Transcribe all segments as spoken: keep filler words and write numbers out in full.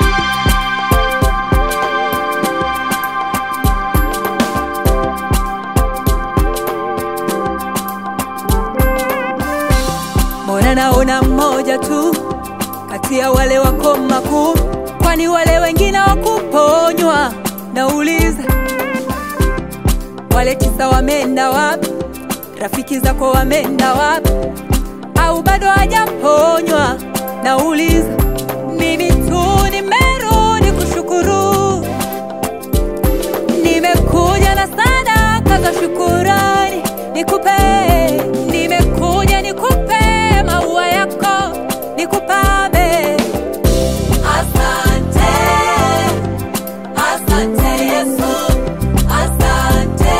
Mbona naona mmoja tu kati ya wale wako makuu, kwani wale wengine wakuponywa? Nauliza, wale tisa wameenda wapi? Rafiki zako wameenda wapi? Au bado hajaponywa? Nauliza, mimi tu nimerudi kushukuru, nimekuja na sadaka za shukurani nikupe, nimekuja nikupe maua yako nikupame. Asante, asante Yesu, asante,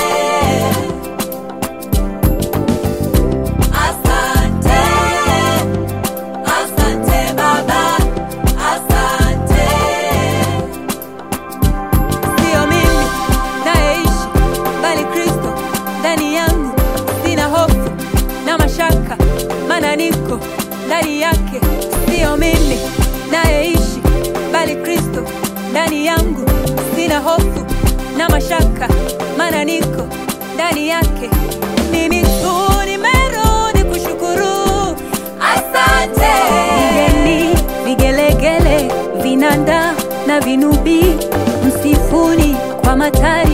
asante, asante Baba, asante. Sio mimi naishi, bali Kristo ndani yangu. Sina hofu na mashaka, maana niko ndani yake. Sio mimi naishi, bali Kristo ndani yangu. Sina hofu na mashaka, maana niko ndani yake. Mimi tu nimerudi kushukuru. Asante. Vigeni, vigelegele, vinanda na vinubi, msifuni kwa matari